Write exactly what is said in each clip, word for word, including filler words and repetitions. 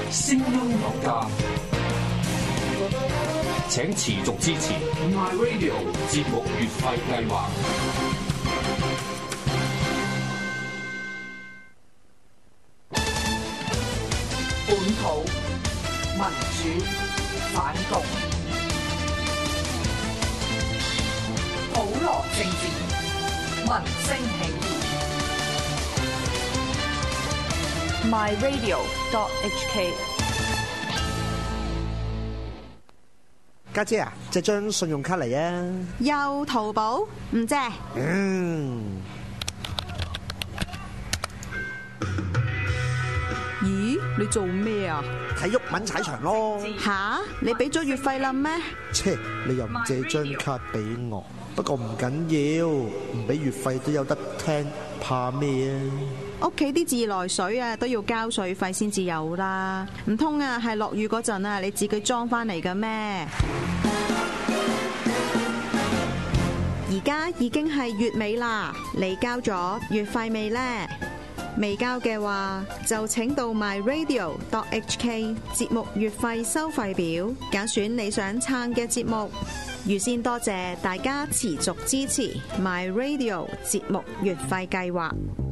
聲音有價，請持續支持 My Radio 節目月費計劃。 本土民主反共，普羅政治，民聲起義。My Radio dot H K。 家姐啊，借張信用卡嚟啊！ 又淘寶唔借。 嗯。 咦？你做咩啊？ 睇鬱文踩場咯。 吓？你俾咗月費啦咩？ 切，你又唔借張卡俾我？不過唔緊要，唔俾月費都有得聽，怕咩啊？ 屋企啲自來水啊都要交水費先至有啦，唔通啊係落雨嗰陣啊你自己裝翻嚟嘅咩？而家已經係月尾啦，你交咗月費未呢？未交嘅話就請到 My Radio dot H K 節目月費收費表，揀選你想撐嘅節目。預先多謝大家持續支持 My Radio 節目月費計劃。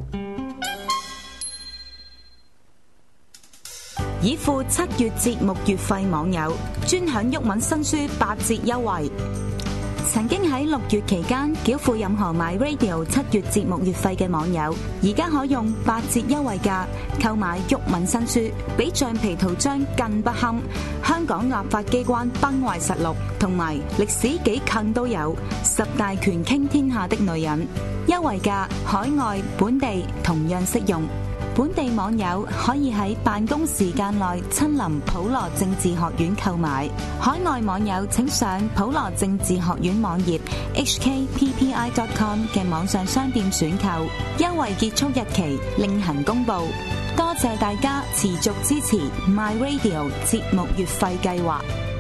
已付七月節目月費網友專享毓民新書八折優惠。曾經喺六月期間繳付任何 My Radio 七月節目月費嘅網友，而家可用八折優惠價購買毓民新書，比橡皮圖章更不堪。香港立法機關崩壞實錄同埋歷史幾近都有十大權傾天下的女人。優惠價海外本地同樣適用。本地網友可以喺辦公時間內親臨普羅政治學院購買，海外網友請上普羅政治學院網頁 h k p p i dot com 嘅網上商店選購，優惠結束日期另行公佈。多謝大家持續支持 My Radio 節目月費計劃。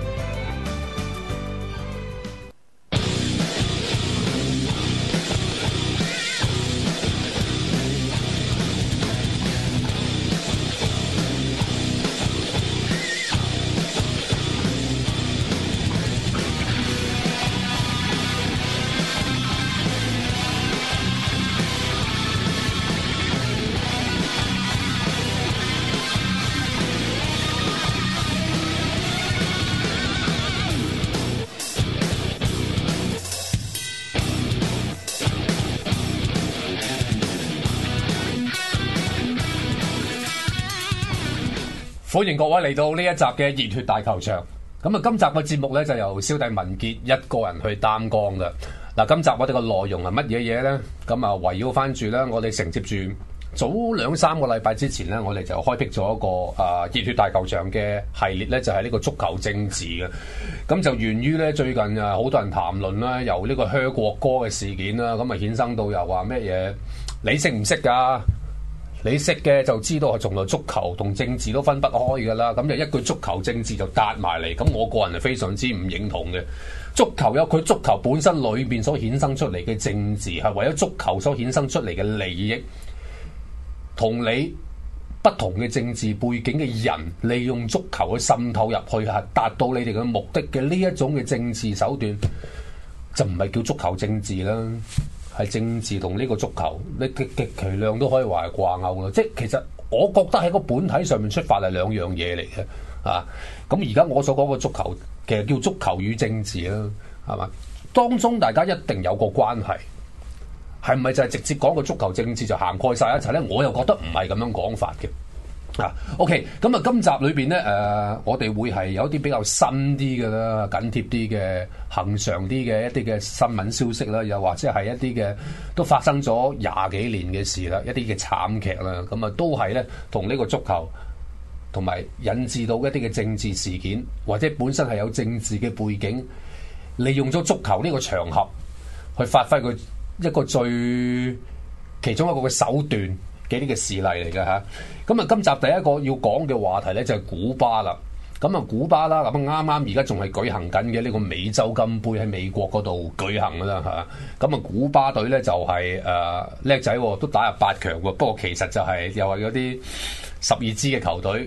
歡迎各位嚟到呢一集嘅熱血大球場。咁啊，今集嘅節目咧就由小弟文傑一個人去擔綱嘅。嗱，今集我哋嘅內容係乜嘢嘢咧？咁啊，圍繞翻住咧，我哋承接住早兩三個禮拜之前咧，我哋就開闢咗一個啊熱血大球場嘅系列咧，就係呢個足球政治嘅。咁就源於咧最近啊，好多人談論啦，由呢個噓國歌嘅事件啦，咁啊衍生到又話咩嘢？你識唔識㗎？你識嘅就知道係從來足球同政治都分不開㗎啦，咁就一句足球政治就搭埋嚟，咁我個人係非常之唔認同嘅。足球有佢足球本身裏邊所衍生出嚟嘅政治，係為咗足球所衍生出嚟嘅利益，同你不同嘅政治背景嘅人利用足球去滲透入去，係達到你哋嘅目的嘅呢一種嘅政治手段，就唔係叫足球政治啦。係政治同呢個足球，你極極其量都可以話係掛鈎咯。即係其實我覺得喺個本體上面出發係兩樣嘢嚟嘅啊。咁而家我所講嘅足球其實叫足球與政治啦，係嘛？當中大家一定有個關係，係咪就係直接講個足球政治就涵蓋晒一齊咧？我又覺得唔係咁樣講法嘅。啊 ，OK， 咁啊，今集裏邊咧，誒、呃，我哋會係有啲比較新啲嘅啦，緊貼啲嘅、恆常啲嘅一啲嘅新聞消息啦，又或者係一啲嘅都發生咗廿幾年嘅事啦，一啲嘅慘劇啦，咁啊，都係咧同呢個足球同埋引致到一啲嘅政治事件，或者本身係有政治嘅背景，利用咗足球呢個場合去發揮佢一個最其中一個嘅手段。幾啲嘅事例嚟嘅嚇，咁啊今集第一個要講嘅話題咧就係古巴啦。咁啊古巴啦，咁啱啱而家仲係舉行緊嘅呢個美洲金杯喺美國嗰度舉行噶啦嚇。咁啊古巴隊咧就係誒叻仔，都打入八強喎。不過其實就係又係嗰啲十二支嘅球隊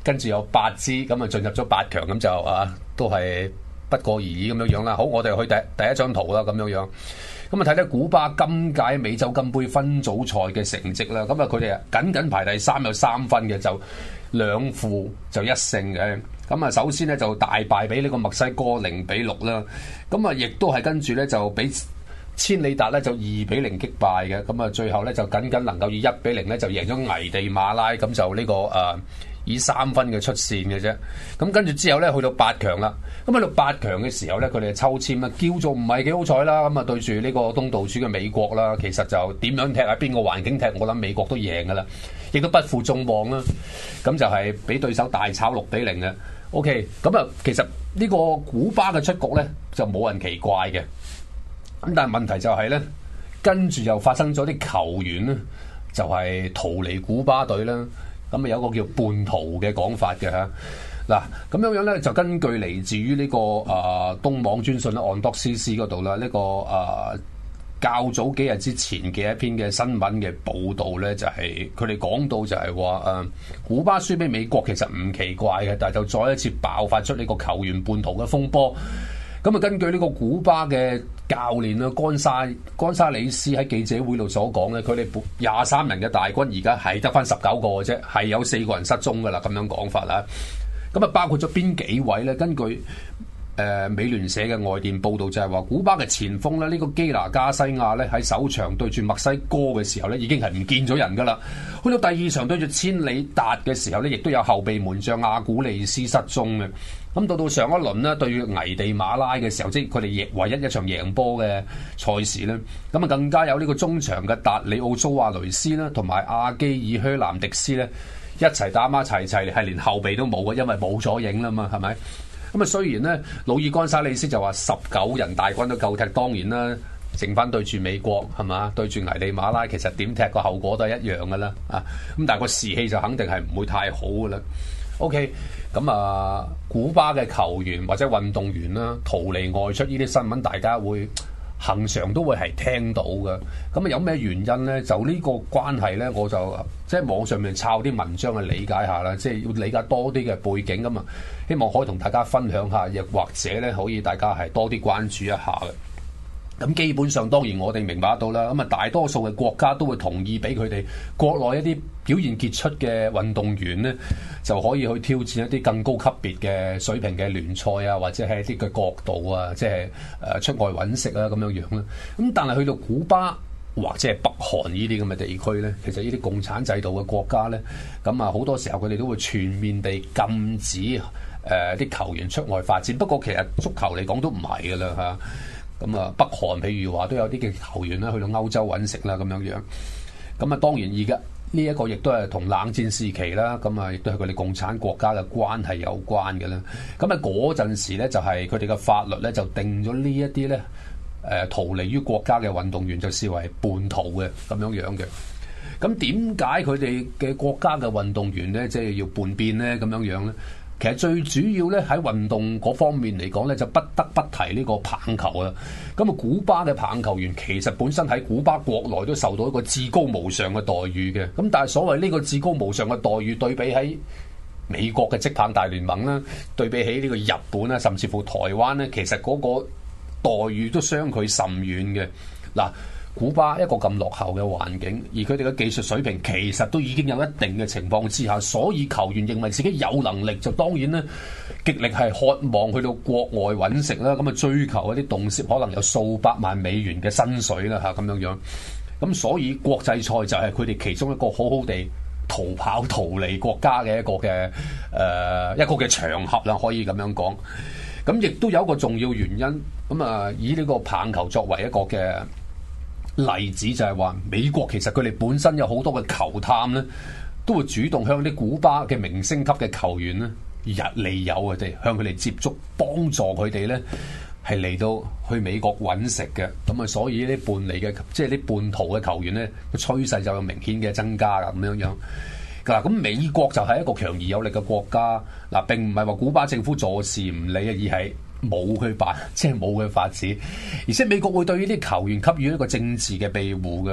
跟住有八支咁啊進入咗八強，咁就啊都係不過而已咁樣樣啦。好，我哋去第第一張圖啦，咁樣樣。咁啊睇睇古巴今屆美洲金杯分組賽嘅成績啦。咁啊佢哋啊僅僅排第三，有三分嘅，就兩負就一勝嘅。咁啊首先咧就大敗俾呢個墨西哥零比六啦。咁啊亦都係跟住咧就俾千里達咧就二比零擊敗嘅。咁啊最後咧就僅僅能夠以一比零咧就贏咗危地馬拉，咁就呢、這個誒、呃、以三分嘅出線嘅啫。咁跟住之後咧去到八強啦。咁去到八強嘅時候咧，佢哋抽籤啦，叫做唔係幾好彩啦。咁啊對住呢個東道主嘅美國啦，其實就點樣踢喺邊個環境踢，我諗美國都贏噶啦，亦都不負眾望啦。咁就係俾對手大炒六比零嘅。OK，咁啊其實呢個古巴嘅出局咧就冇人奇怪嘅。咁但係問題就係咧，跟住又發生咗啲球員咧，就係、是、逃離古巴隊啦。咁啊有個叫叛徒嘅講法嘅嚇。嗱咁樣樣咧，就根據嚟自於呢、這個誒、呃、東網專訊啦，安多斯斯嗰度啦，呢、這個誒、呃、較早幾日之前嘅一篇嘅新聞嘅報導咧，就係佢哋講到就係話誒古巴輸俾美國其實唔奇怪嘅，但係就再一次爆發出呢個球員叛徒嘅風波。咁啊，根據呢個古巴嘅教練啊，干沙干沙里斯喺記者會度所講咧，佢哋廿三人嘅大軍而家係得返十九個嘅啫，係有四個人失蹤㗎啦，咁樣講法啦。咁啊，包括咗邊幾位咧？根據誒、呃、美聯社嘅外電報導，就係話古巴嘅前鋒咧，呢、這個基拿加西亞咧喺首場對住墨西哥嘅時候咧，已經係唔見咗人噶啦。去到第二場對住千里達嘅時候咧，亦都有後備門將阿古利斯失蹤嘅。咁到到上一輪呢，對住危地馬拉嘅時候，即係佢哋贏唯一一場贏波嘅賽事咧，咁啊更加有呢個中場嘅達里奧蘇亞雷斯啦，同埋阿基爾靴南迪斯咧。一齊打孖齊齊，係連後備都冇嘅，因為冇咗影啦嘛，係咪？咁啊，雖然咧，魯爾干沙里斯就話十九人大軍都夠踢，當然啦，剩翻對住美國係嘛，對住危地馬拉，其實點踢個後果都係一樣噶啦，啊！咁但係個士氣就肯定係唔會太好噶啦。OK，咁啊，古巴嘅球員或者運動員啦，逃離外出呢啲新聞，大家會恆常都會係聽到嘅。咁啊，有咩原因咧？就呢個關係咧，我就即係網上面抄啲文章去理解下啦，即係要理解多啲嘅背景咁啊。希望可以同大家分享下，亦或者咧可以大家係多啲關注一下嘅。咁基本上當然我哋明白得到啦。咁啊，大多數嘅國家都會同意俾佢哋國內一啲表現傑出嘅運動員咧，就可以去挑戰一啲更高級別嘅水平嘅聯賽啊，或者係一啲嘅角度啊，即係誒出外揾食啊咁樣樣啦。咁但係去到古巴或者係北韓呢啲咁嘅地區咧，其實呢啲共產制度嘅國家咧，咁啊好多時候佢哋都會全面地禁止誒啲、呃、球員出外發展。不過其實足球嚟講都唔係㗎啦嚇。咁啊，北韓譬如話都有啲嘅球員啦，去到歐洲揾食啦咁樣樣。咁啊，當然而家呢一個亦都係同冷戰時期啦，咁啊亦都係佢哋共產國家嘅關係有關嘅啦。咁啊嗰陣時咧，就係佢哋嘅法律咧就定咗呢一啲咧，誒逃離於國家嘅運動員就視為叛徒嘅咁樣樣嘅。咁點解佢哋嘅國家嘅運動員咧，即係要叛變咧咁樣樣咧？其實最主要咧喺運動嗰方面嚟講咧，就不得不提呢個棒球啦。咁啊，古巴嘅棒球員其實本身喺古巴國內都受到一個至高無上嘅待遇嘅。咁但係所謂呢個至高無上嘅待遇，對比喺美國嘅職棒大聯盟啦，對比起呢個日本啦，甚至乎台灣咧，其實嗰個待遇都相距甚遠嘅。嗱，古巴一個咁落後嘅環境，而佢哋嘅技術水平其實都已經有一定嘅情況之下，所以球員認為自己有能力，就當然咧極力係渴望去到國外揾食啦，咁啊追求一啲動輒可能有數百萬美元嘅薪水啦嚇咁樣樣。咁所以國際賽就係佢哋其中一個好好地逃跑逃離國家嘅一個嘅誒、呃、一個嘅場合啦，可以咁樣講。咁亦都有一個重要原因，咁啊以呢個棒球作為一個嘅例子，就係話美國其實佢哋本身有好多嘅球探咧，都會主動向啲古巴嘅明星級嘅球員咧，日利誘佢哋，向佢哋接觸，幫助佢哋咧係嚟到去美國揾食嘅。咁啊，所以呢啲叛離嘅即係啲叛徒嘅球員咧，個趨勢就有明顯嘅增加噶咁樣樣。嗱，咁美國就係一個強而有力嘅國家，嗱並唔係話古巴政府坐視唔理啊，而係冇去辦，即係冇去發展，而且美國會對呢啲球員給予一個政治嘅庇護嘅。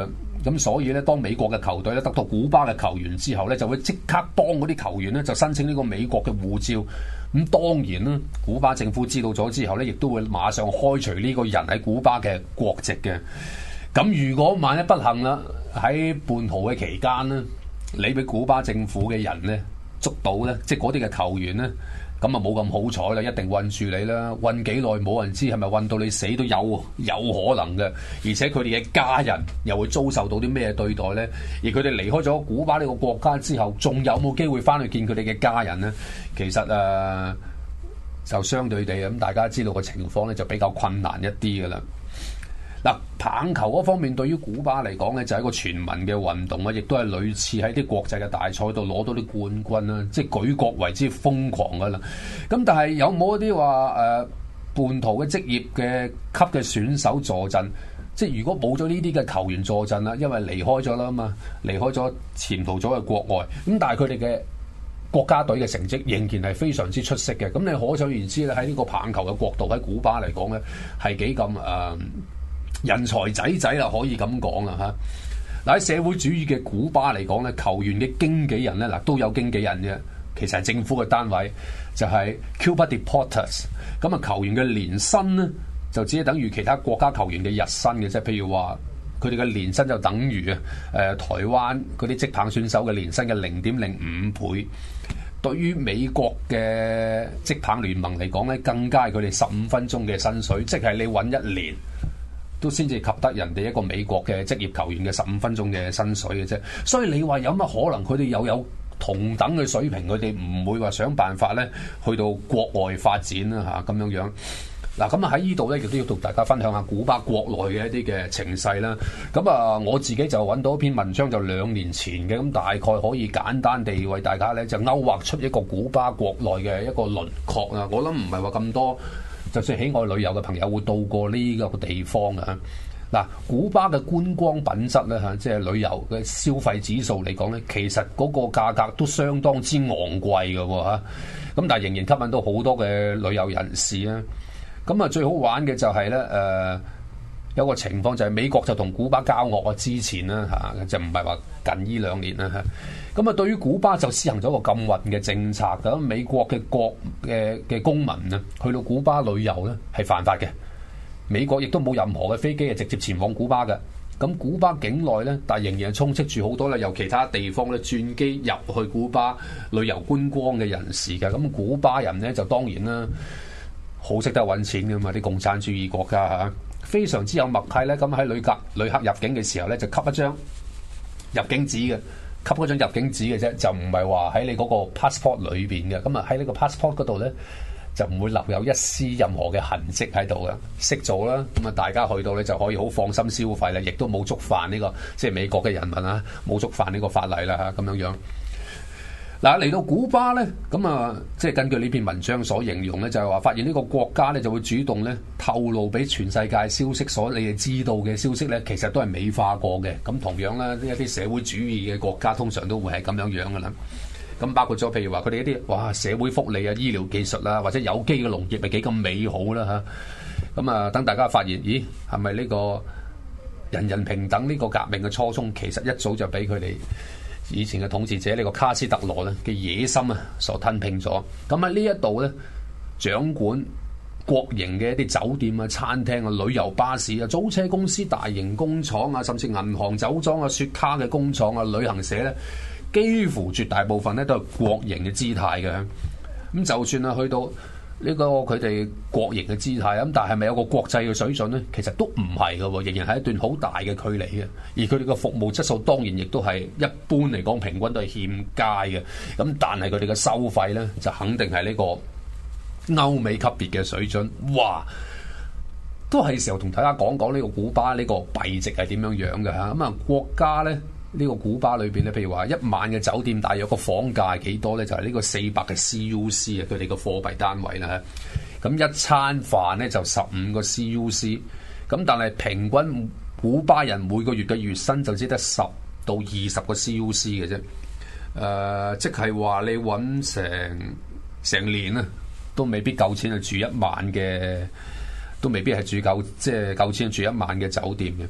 咁所以咧，當美國嘅球隊咧得到古巴嘅球員之後咧，就會即刻幫嗰啲球員咧就申請呢個美國嘅護照。咁當然啦，古巴政府知道咗之後咧，亦都會馬上開除呢個人喺古巴嘅國籍嘅。咁如果萬一不幸啦，喺叛逃嘅期間咧，你俾古巴政府嘅人咧捉到咧，即係嗰啲嘅球員咧，咁啊冇咁好彩啦，一定韞住你啦，韞幾耐冇人知，係咪韞到你死都有有可能嘅。而且佢哋嘅家人又會遭受到啲咩對待咧？而佢哋離開咗古巴呢個國家之後，仲有冇機會翻去見佢哋嘅家人咧？其實誒、呃、就相對地咁，大家知道個情況咧就比較困難一啲嘅啦。嗱，棒球嗰方面對於古巴嚟講咧，就係一個全民嘅運動啊，亦都係類似喺啲國際嘅大賽度攞到啲冠軍啦，即係舉國為之瘋狂噶啦。咁但係有冇一啲話誒叛逃嘅職業嘅級嘅選手助陣？即係如果冇咗呢啲嘅球員助陣啦，因為離開咗啦嘛，離開咗潛逃咗去國外，咁但係佢哋嘅國家隊嘅成績仍然係非常之出色嘅。咁你可想而知咧，喺呢個棒球嘅角度喺古巴嚟講咧，係幾咁誒人才仔仔啦，可以咁講啦嚇。嗱，喺社會主義嘅古巴嚟講咧，球員嘅經紀人咧，嗱都有經紀人嘅，其實係政府嘅單位，就係 Cuba Deportes。咁啊，球員嘅年薪咧就只係等於其他國家球員嘅日薪嘅啫。譬如話，佢哋嘅年薪就等於啊誒台灣嗰啲職棒選手嘅年薪嘅零點零五倍。對於美國嘅職棒聯盟嚟講咧，更加係佢哋十五分鐘嘅薪水，即係你揾一年都先至及得人哋一個美國嘅職業球員嘅十五分鐘嘅薪水嘅啫。所以你話有乜可能佢哋又有同等嘅水平，佢哋唔會話想辦法咧去到國外發展啦嚇咁樣樣。嗱，咁啊喺呢度咧亦都要同大家分享下古巴國內嘅一啲嘅情勢啦。咁啊我自己就揾到一篇文章，就兩年前嘅，咁大概可以簡單地為大家咧就勾畫出一個古巴國內嘅一個輪廓啊。我諗唔係話咁多，就算喜愛旅遊嘅朋友會到過呢個地方啊。嗱，古巴嘅觀光品質咧嚇，即係旅遊嘅消費指數嚟講咧，其實嗰個價格都相當之昂貴嘅喎嚇。咁但係仍然吸引到好多嘅旅遊人士啊。咁啊，最好玩嘅就係、是、咧，誒、呃、有個情況就係美國就同古巴交惡啊，之前啦嚇、啊，就唔係話近呢兩年啦嚇。咁啊，對於古巴就施行咗一個禁運嘅政策，咁美國嘅國嘅嘅公民啊，去到古巴旅遊咧係犯法嘅。美國亦都冇任何嘅飛機係直接前往古巴嘅。咁古巴境內咧，但係仍然係充斥住好多咧由其他地方咧轉機入去古巴旅遊觀光嘅人士嘅。咁古巴人咧就當然啦。好識得揾錢㗎嘛，啲共產主義國家嚇，非常之有默契咧。咁喺旅客旅客入境嘅時候咧，就吸一張入境紙嘅，吸嗰張入境紙嘅啫，就唔係話喺你嗰個 passport 裏邊嘅。咁啊喺呢個 passport 嗰度咧，就唔會留有一絲任何嘅痕跡喺度嘅。識做啦，咁啊大家去到咧就可以好放心消費啦，亦都冇觸犯呢個即係美國嘅人民啊，冇觸犯呢個法例啦嚇咁樣樣。嗱，嚟到古巴咧，咁啊，即係根據呢篇文章所形容咧，就係話發現呢個國家咧就會主動咧透露俾全世界消息，所你哋知道嘅消息咧，其實都係美化過嘅。咁同樣咧，呢一啲社會主義嘅國家通常都會係咁樣樣噶啦。咁包括咗譬如話佢哋一啲哇社會福利啊、醫療技術啊，或者有機嘅農業係幾咁美好啦嚇。咁啊，等大家發現，咦，係咪呢個人人平等呢個革命嘅初衷，其實一早就俾佢哋以前嘅統治者呢個卡斯特羅咧嘅野心啊所吞併咗。咁喺呢一度咧，掌管國營嘅一啲酒店啊、餐廳啊、旅遊巴士啊、租車公司、大型工廠啊，甚至銀行、酒莊啊、雪茄嘅工廠啊、旅行社咧，幾乎絕大部分咧都係國營嘅姿態嘅。咁就算啊去到呢個佢哋國營嘅姿態，咁但係咪有個國際嘅水準咧？其實都唔係嘅，仍然係一段好大嘅距離嘅。而佢哋嘅服務質素當然亦都係一般嚟講平均都係欠佳嘅。咁但係佢哋嘅收費咧就肯定係呢個歐美級別嘅水準。哇！都係時候同大家講講呢個古巴呢個幣值係點樣樣嘅嚇。咁啊國家咧。呢個古巴裏邊咧，譬如話一晚嘅酒店大約個房價係幾多咧？就係、是、呢個四百嘅 C U C 啊，佢哋個貨幣單位啦。咁一餐飯咧就十五個 C U C， 咁但係平均古巴人每個月嘅月薪就只得十到二十個 C U C 嘅啫。誒、呃，即係話你揾成成年啊，都未必夠錢去住一晚嘅，都未必係住夠即係夠錢住一晚嘅酒店嘅。咁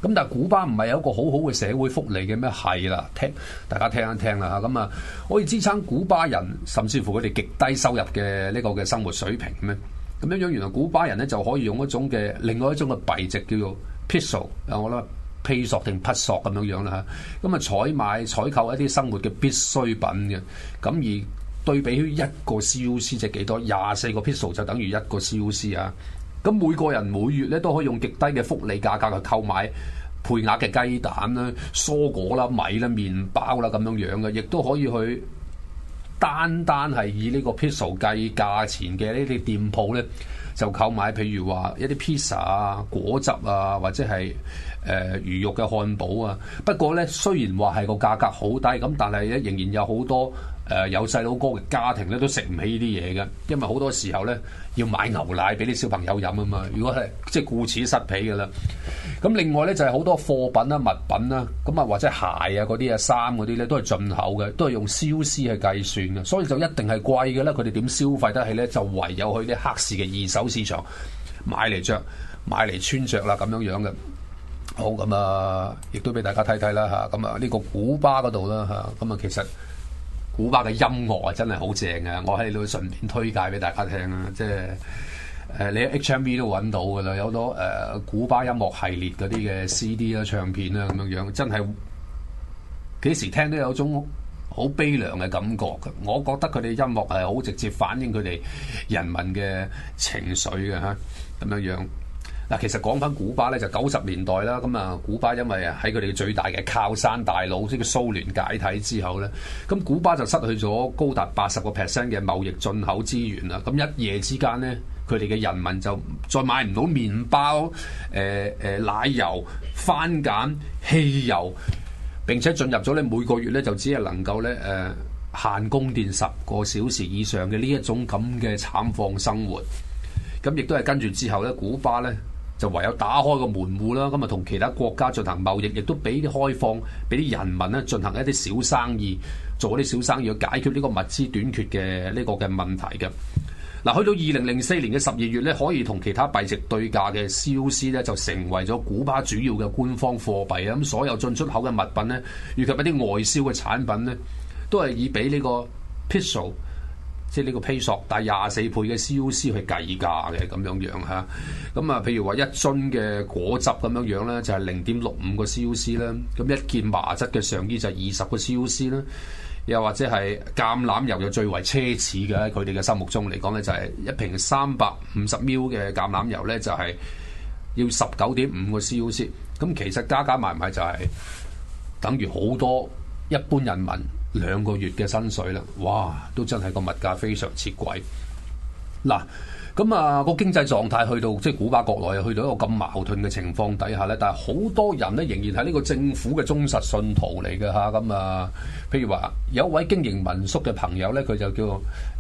咁但係古巴唔係有一個好好嘅社會福利嘅咩？係啦，聽大家聽一聽啦嚇，咁啊可以支撐古巴人甚至乎佢哋極低收入嘅呢個嘅生活水平咩？咁樣樣原來古巴人咧就可以用一種嘅另外一種嘅幣值叫做 Peso 啊，我諗 Peso 定 Peso 咁樣樣啦嚇，咁啊採買採購一啲生活嘅必需品嘅，咁而對比於一個 C U C 即係幾多？廿四個 Peso 就等於一個 C U C 啊！咁每個人每月咧都可以用極低嘅福利價格去購買配額嘅雞蛋啦、蔬果啦、米啦、麵包啦咁樣樣嘅，亦都可以去單單係以呢個 Peso 計價錢嘅呢啲店鋪咧，就購買譬如話一啲 pizza 啊、果汁啊，或者係誒、呃、魚肉嘅漢堡啊。不過咧，雖然話係個價格好低，咁但係咧仍然有好多誒、呃、有細佬哥嘅家庭咧都食唔起呢啲嘢嘅，因為好多時候咧要買牛奶俾啲小朋友飲啊嘛。如果係即係顧此失彼嘅啦。咁另外咧就係、是、好多貨品啦、物品啦，咁啊或者鞋啊嗰啲啊、衫嗰啲咧都係進口嘅，都係用 C U C 去計算嘅，所以就一定係貴嘅啦。佢哋點消費得起咧？就唯有去啲黑市嘅二手市場買嚟着、買嚟穿着啦咁樣樣嘅。好，咁啊，亦都俾大家睇睇啦嚇。咁啊呢個古巴嗰度啦嚇，咁啊其實古巴嘅音樂啊真係好正嘅，我喺度順便推介俾大家聽啦，即係。誒你喺 H M V 都揾到㗎啦，有好多誒、呃、古巴音樂系列嗰啲嘅 C D 啦、唱片啦咁樣樣，真係幾時聽都有種好悲涼嘅感覺嘅。我覺得佢哋音樂係好直接反映佢哋人民嘅情緒嘅嚇，咁樣樣。嗱，其實講翻古巴咧，就九十年代啦，咁啊，古巴因為喺佢哋最大嘅靠山大佬，即係蘇聯解體之後咧，咁古巴就失去咗高達八十個 percent 嘅貿易進口資源啦。咁一夜之間咧，佢哋嘅人民就再買唔到麵包、誒、呃、誒、呃、奶油、番梘、汽油，並且進入咗咧每個月咧就只係能夠咧誒限供電十個小時以上嘅呢一種咁嘅慘況生活。咁亦都係跟住之後咧，古巴咧就唯有打開個門戶啦，咁啊同其他國家進行貿易，亦都俾啲開放，俾啲人民咧進行一啲小生意，做啲小生意去解決呢個物資短缺嘅呢個嘅問題嘅。嗱，去到二零零四年嘅十二月咧，可以同其他幣值對價嘅 C U C 咧，就成為咗古巴主要嘅官方貨幣啊！咁所有進出口嘅物品咧，以及一啲外銷嘅產品咧，都係以比呢個 Peso， 即係呢個 Peso 大廿四倍嘅 C U C 去計價嘅咁樣樣嚇。咁啊，譬如話一樽嘅果汁咁樣樣咧，就係零點六五個 C U C 啦。咁一件麻質嘅上衣就係二十個 C U C 啦。又或者係橄欖油就最為奢侈嘅，喺佢哋嘅心目中嚟講咧，就係一瓶三百五十 ml 嘅橄欖油咧，就係要十九點五個 C U C。咁其實加加埋埋就係等於好多一般人民兩個月嘅薪水啦。哇！都真係個物價非常之貴。嗱，咁啊個經濟狀態去到即係古巴國內去到一個咁矛盾嘅情況底下咧，但係好多人咧仍然係呢個政府嘅忠實信徒嚟嘅嚇。咁啊，譬如話有一位經營民宿嘅朋友咧，佢就叫誒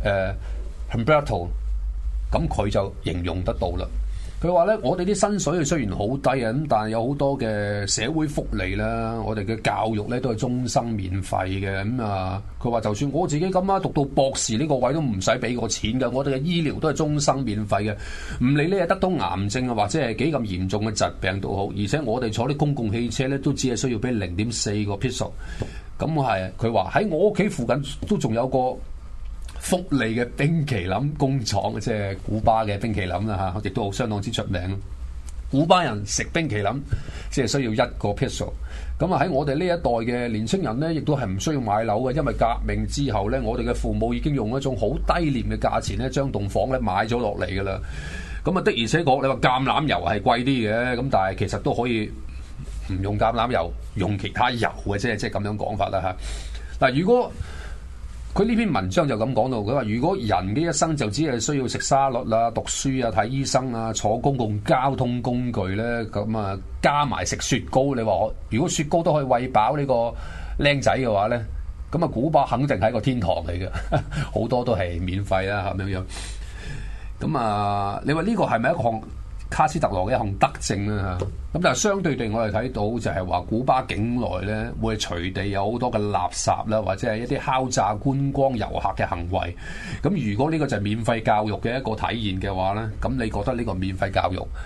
Humberto，咁佢就形容得到啦。佢話咧：我哋啲薪水雖然好低啊，咁但係有好多嘅社會福利啦，我哋嘅教育咧都係終生免費嘅。咁啊，佢話就算我自己咁啊，讀到博士呢個位都唔使俾個錢㗎，我哋嘅醫療都係終生免費嘅。唔理你係得到癌症啊，或者係幾咁嚴重嘅疾病都好，而且我哋坐啲公共汽車咧都只係需要俾零點四個 Peso。咁係佢話喺我屋企附近都仲有個福利嘅冰淇淋工廠，即係古巴嘅冰淇淋啦嚇，亦都好相當之出名。古巴人食冰淇淋即係需要一個 Peso。咁啊喺我哋呢一代嘅年青人咧，亦都係唔需要買樓嘅，因為革命之後咧，我哋嘅父母已經用一種好低廉嘅價錢咧，將棟房咧買咗落嚟㗎啦。咁啊的而且確，你話橄欖油係貴啲嘅，咁但係其實都可以唔用橄欖油，用其他油嘅啫，即係咁樣講法啦嚇。嗱，如果佢呢篇文章就咁講到，佢話如果人嘅一生就只係需要食沙律啦、讀書啊、睇醫生啊、坐公共交通工具咧，咁啊加埋食雪糕，你話我如果雪糕都可以餵飽呢個僆仔嘅話咧，咁啊古巴肯定係一個天堂嚟嘅，好多都係免費啦咁樣樣。咁啊，你話呢個係咪一項卡斯特羅嘅一項德政咧嚇？咁但係相對地，我哋睇到就係話古巴境內咧會隨地有好多嘅垃圾啦，或者係一啲敲詐觀光遊客嘅行為。咁如果呢個就係免費教育嘅一個體現嘅話咧，咁你覺得呢個免費教育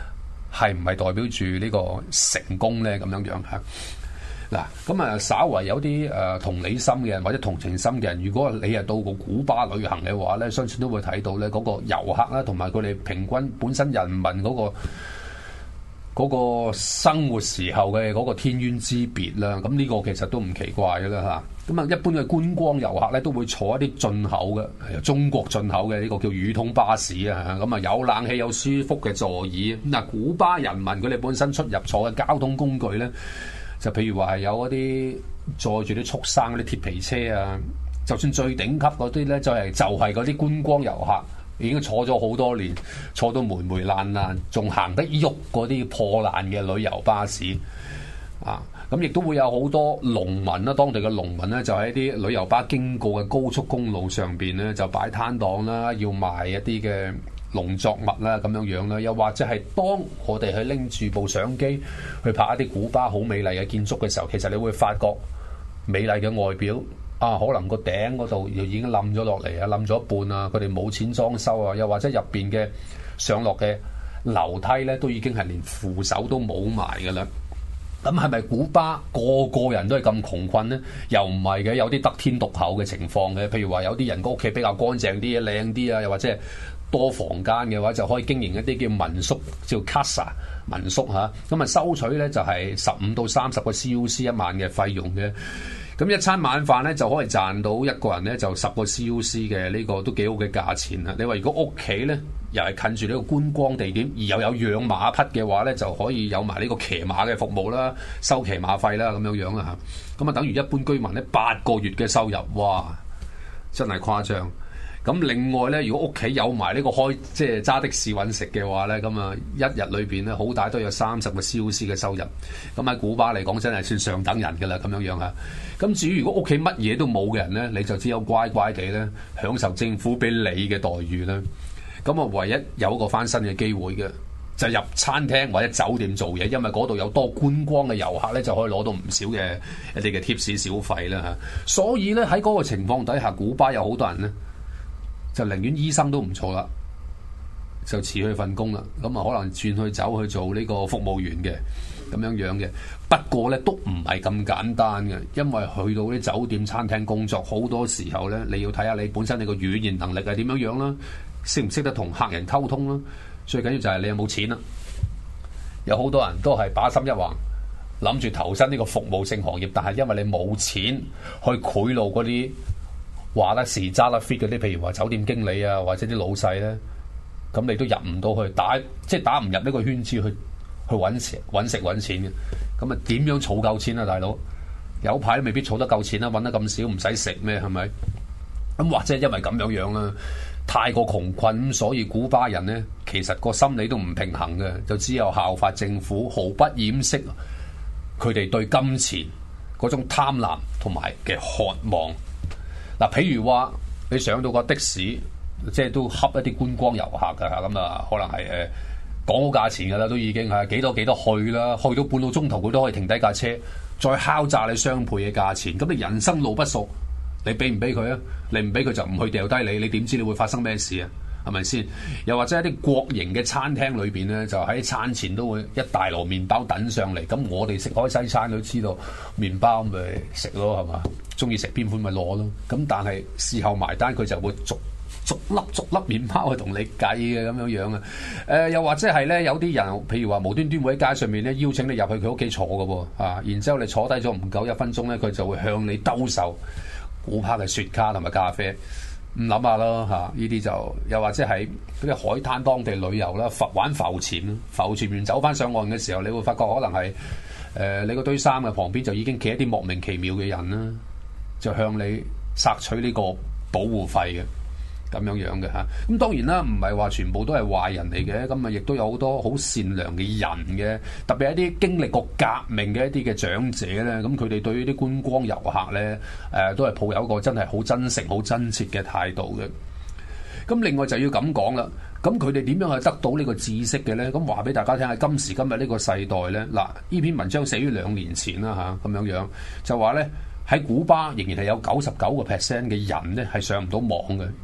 係唔係代表住呢個成功咧？咁樣樣嚇。嗱，咁啊，稍為有啲誒同理心嘅人或者同情心嘅人，如果你係到個古巴旅行嘅話咧，相信都會睇到咧嗰個遊客啦，同埋佢哋平均本身人民嗰個嗰個生活時候嘅嗰個天淵之別啦。咁呢個其實都唔奇怪嘅啦嚇。咁啊，一般嘅觀光遊客咧都會坐一啲進口嘅中國進口嘅呢個叫宇通巴士啊。咁啊，有冷氣有舒服嘅座椅。嗱，古巴人民佢哋本身出入坐嘅交通工具咧，就譬如話係有嗰啲載住啲畜生嗰啲鐵皮車啊，就算最頂級嗰啲咧，就係就係嗰啲觀光遊客已經坐咗好多年，坐到霉霉爛爛，仲行得喐嗰啲破爛嘅旅遊巴士啊。咁亦都會有好多農民啦，當地嘅農民咧就喺啲旅遊巴經過嘅高速公路上邊咧就擺攤檔啦，要賣一啲嘅農作物啦，咁樣樣啦，又或者係當我哋去拎住部相機去拍一啲古巴好美麗嘅建築嘅時候，其實你會發覺美麗嘅外表啊，可能個頂嗰度又已經冧咗落嚟啊，冧咗一半啊，佢哋冇錢裝修啊，又或者入邊嘅上落嘅樓梯咧都已經係連扶手都冇埋㗎啦。咁係咪古巴個個人都係咁窮困呢？又唔係嘅，有啲得天獨厚嘅情況嘅，譬如話有啲人個屋企比較乾淨啲、靚啲啊，又或者係多房間嘅話，就可以經營一啲叫民宿，叫 casa 民宿嚇。咁啊收取咧就係十五到三十個 C U C 一晚嘅費用嘅。咁一餐晚飯咧就可以賺到一個人咧就十個 C U C 嘅，呢個都幾好嘅價錢啊！你話如果屋企咧又係近住呢個觀光地點，而又有養馬匹嘅話咧，就可以有埋呢個騎馬嘅服務啦，收騎馬費啦，咁樣樣啊嚇。咁啊等於一般居民咧八個月嘅收入，哇！真係誇張。咁另外咧，如果屋企有埋呢個開即係揸的士揾食嘅話咧，咁啊一日裏邊咧好歹都有三十個 C U C 嘅收入。咁喺古巴嚟講真係算上等人㗎啦，咁樣樣嚇。咁至於如果屋企乜嘢都冇嘅人咧，你就只有乖乖地咧享受政府俾你嘅待遇啦。咁啊唯一有一個翻身嘅機會嘅，就入餐廳或者酒店做嘢，因為嗰度有多觀光嘅遊客咧，就可以攞到唔少嘅一啲嘅貼士小費啦嚇。所以咧喺嗰個情況底下，古巴有好多人咧，就寧願醫生都唔做啦，就辭去份工啦。咁啊，可能轉去走去做呢個服務員嘅咁樣樣嘅。不過咧，都唔係咁簡單嘅，因為去到啲酒店餐廳工作，好多時候咧，你要睇下你本身你個語言能力係點樣樣啦，識唔識得同客人溝通啦。最緊要就係你有冇錢啦。有好多人都係把心一橫，諗住投身呢個服務性行業，但係因為你冇錢去賄賂嗰啲話得時揸得 fit 嗰啲，譬如話酒店經理啊，或者啲老細咧，咁你都入唔到去打，即係打唔入呢個圈子去去揾錢揾食揾錢嘅。咁啊點樣儲夠錢啊，大佬？有排都未必儲得夠錢啦，揾得咁少唔使食咩？係咪？咁或者因為咁樣樣啦，太過窮困，所以古巴人咧其實個心理都唔平衡嘅，就只有效法政府，毫不掩飾佢哋對金錢嗰種貪婪同埋嘅渴望。嗱，譬如話你上到個的士，即係都恰一啲觀光遊客㗎嚇，咁啊可能係誒講好價錢㗎啦，都已經係幾多幾多去啦，去到半個鐘頭佢都可以停低架車，再敲詐你雙倍嘅價錢。咁你人生路不熟，你俾唔俾佢啊？你唔俾佢就唔去掉低你，你點知你會發生咩事啊？係咪先？又或者一啲國營嘅餐廳裏邊咧，就喺餐前都會一大籮麵包等上嚟。咁我哋食開西餐都知道，麵包咪食咯，係嘛？中意食邊款咪攞咯。咁但係事後埋單，佢就會逐逐粒逐粒麵包去同你計嘅咁樣樣啊。誒、呃，又或者係咧，有啲人譬如話無端端會喺街上面咧邀請你入去佢屋企坐嘅喎啊，然之後你坐低咗唔夠一分鐘咧，佢就會向你兜售古巴嘅雪茄同埋咖啡。唔諗下咯嚇，呢啲就又或者係嗰啲海灘當地旅遊啦，浮玩浮潛，浮潛完走翻上岸嘅時候，你會發覺可能係誒、呃、你個堆衫嘅旁邊就已經企一啲莫名其妙嘅人啦，就向你索取呢個保護費嘅咁樣樣嘅嚇。咁當然啦，唔係話全部都係壞人嚟嘅，咁啊亦都有好多好善良嘅人嘅，特別係一啲經歷過革命嘅一啲嘅長者咧，咁佢哋對於啲觀光遊客咧，誒、呃、都係抱有一個真係好真誠、好真切嘅態度嘅。咁另外就要咁講啦，咁佢哋點樣去得到呢個知識嘅咧？咁話俾大家聽下，今時今日呢個世代咧，嗱呢篇文章寫於兩年前啦嚇，咁樣樣就話咧喺古巴仍然係有九十九個 percent 嘅人咧係上唔到網嘅。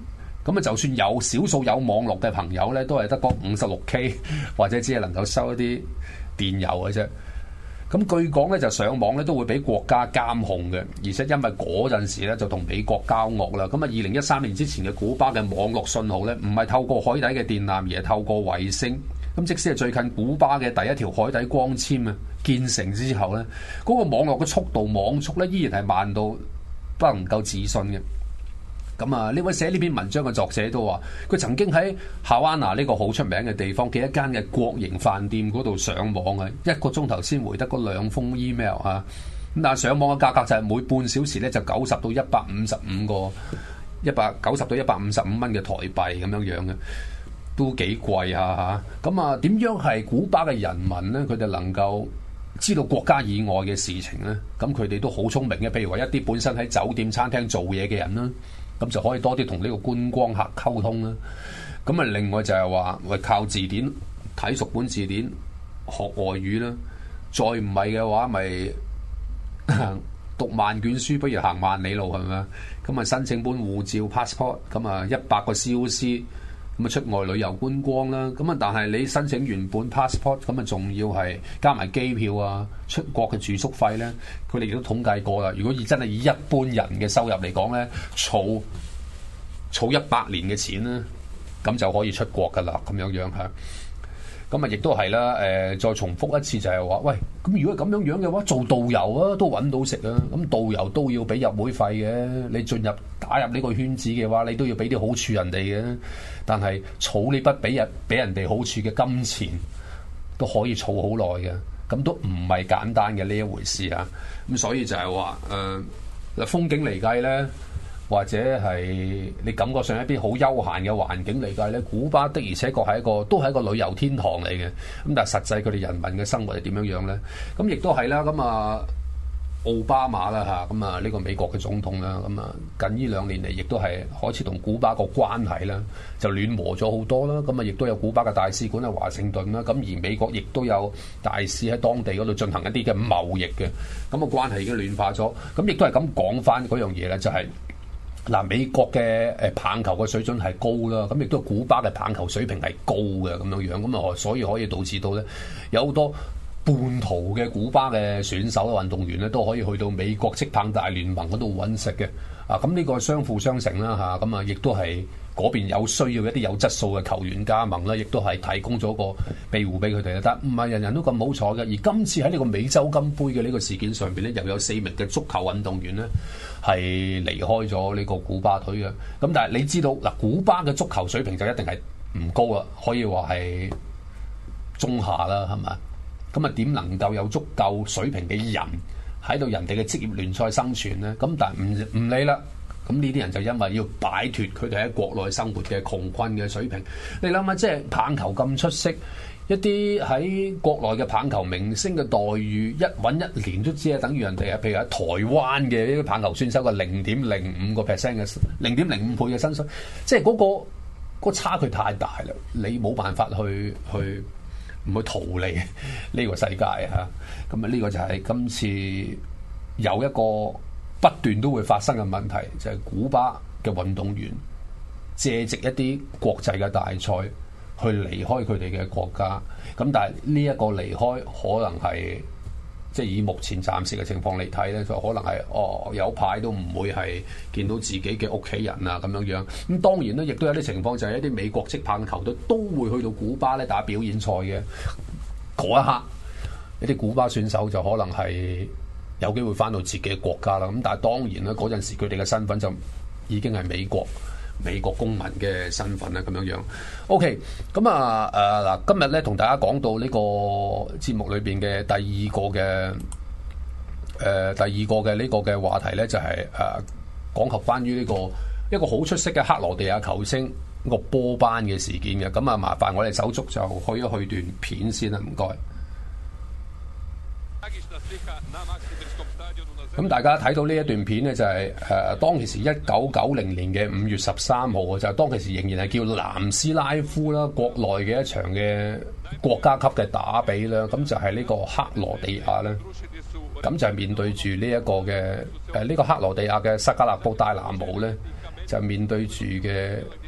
咁啊，就算有少數有網絡嘅朋友咧，都係得嗰五十六 K 或者只係能夠收一啲電郵嘅啫。咁據講咧，就上網咧都會俾國家監控嘅，而且因為嗰陣時咧就同美國交惡啦。咁啊，二零一三年之前嘅古巴嘅網絡信號咧，唔係透過海底嘅電纜，而係透過衛星。咁即使係最近古巴嘅第一條海底光纖啊建成之後咧，嗰、那個網絡嘅速度網速咧依然係慢到不能夠置信嘅。咁啊，呢位寫呢篇文章嘅作者都話，佢曾經喺夏灣拿呢個好出名嘅地方嘅一間嘅國營飯店嗰度上網啊，一個鐘頭先回得嗰兩封 email 啊。咁但係上網嘅價格就係每半小時咧就九十到一百五十五個一百九十到一百五十五蚊嘅台幣咁樣樣嘅，都幾貴下嚇。咁啊，點樣係古巴嘅人民咧？佢哋能夠知道國家以外嘅事情咧？咁佢哋都好聰明嘅。譬如話一啲本身喺酒店餐廳做嘢嘅人啦。咁就可以多啲同呢個觀光客溝通啦。咁啊，另外就係話，喂，靠字典睇熟本字典學外語啦。再唔係嘅話，咪讀萬卷書不如行萬里路係咪啊？咁啊，申請本護照 passport， 咁啊一百個 C O C， 咁啊出外旅遊觀光啦。咁啊，但係你申請完本 passport， 咁啊仲要係加埋機票啊、出國嘅住宿費咧，佢哋亦都統計過啦。如果以真係以一般人嘅收入嚟講咧，儲儲一百年嘅錢咧，咁就可以出國噶啦，咁樣樣嚇。咁啊，亦都係啦。誒、呃，再重複一次就係話，喂，咁如果咁樣樣嘅話，做導遊啊都揾到食啊。咁導遊都要俾入會費嘅。你進入打入呢個圈子嘅話，你都要俾啲好處人哋嘅。但係儲呢筆俾人俾人哋好處嘅金錢，都可以儲好耐嘅。咁都唔係簡單嘅呢一回事啊。咁所以就係話，誒、呃，嗱風景嚟計咧，或者係你感覺上一啲好悠閒嘅環境嚟計咧，古巴的而且確係一個都係一個旅遊天堂嚟嘅。咁但係實際佢哋人民嘅生活係點樣樣咧？咁亦都係啦。咁啊，奧巴馬啦嚇，咁啊呢個美國嘅總統啦，咁啊近呢兩年嚟亦都係開始同古巴個關係啦，就暖和咗好多啦。咁啊亦都有古巴嘅大使館喺華盛頓啦。咁而美國亦都有大使喺當地嗰度進行一啲嘅貿易嘅。咁個關係已經暖化咗。咁亦都係咁講翻嗰樣嘢咧，就係、是。嗱，美國嘅誒棒球嘅水準係高啦，咁亦都古巴嘅棒球水平係高嘅咁樣樣，咁啊所以可以導致到咧有好多半途嘅古巴嘅選手運動員咧都可以去到美國職棒大聯盟嗰度揾食嘅。啊，咁呢個相輔相成啦嚇，咁啊亦都係嗰邊有需要一啲有質素嘅球員加盟啦，亦都係提供咗個庇護俾佢哋啦。但唔係人人都咁好彩嘅，而今次喺呢個美洲金杯嘅呢個事件上邊咧，又有四名嘅足球運動員咧係離開咗呢個古巴隊嘅。咁但係你知道嗱，古巴嘅足球水平就一定係唔高啊，可以話係中下啦，係咪？咁啊點能夠有足夠水平嘅人喺度人哋嘅職業聯賽生存咧？咁但係唔唔理啦。咁呢啲人就因為要擺脫佢哋喺國內生活嘅窮困嘅水平。你諗下，即係棒球咁出色，一啲喺國內嘅棒球明星嘅待遇，一揾一年都只係等於人哋啊。譬如喺台灣嘅呢啲棒球選手嘅零點零五個 percent 嘅零點零五倍嘅薪水，即係嗰個嗰個差距太大啦。你冇辦法去去唔去逃離呢個世界嚇。咁啊，呢個就係今次有一個不斷都會發生嘅問題，就係、是、古巴嘅運動員借藉一啲國際嘅大賽去離開佢哋嘅國家。咁但係呢一個離開可能係即係以目前暫時嘅情況嚟睇咧，就可能係哦有排都唔會係見到自己嘅屋企人啊咁樣樣。咁當然咧，亦都有啲情況就係一啲美國職棒球隊都會去到古巴咧打表演賽嘅嗰一刻，一啲古巴選手就可能係有機會翻到自己嘅國家啦，咁但係當然啦，嗰陣時佢哋嘅身份就已經係美國美國公民嘅身份啦，咁樣樣。OK，咁啊誒嗱，今日咧同大家講到呢個節目裏邊嘅第二個嘅誒、呃、第二個嘅呢個嘅話題咧，就係、是、誒、呃、講及關於呢、這個一個好出色嘅克羅地亞球星個波班嘅事件嘅。咁啊，麻煩我哋手足就去一去段片先啦，唔該。咁大家睇到呢一段片呢，就係、是、誒、呃、當其時一九九零年嘅五月十三號啊，就係、是、當其時仍然係叫南斯拉夫啦，國內嘅一場嘅國家級嘅打比啦，咁就係呢個克羅地亞啦，咁就係面對住呢一個嘅誒呢個克羅地亞嘅薩格勒布戴拿姆咧，就面對住嘅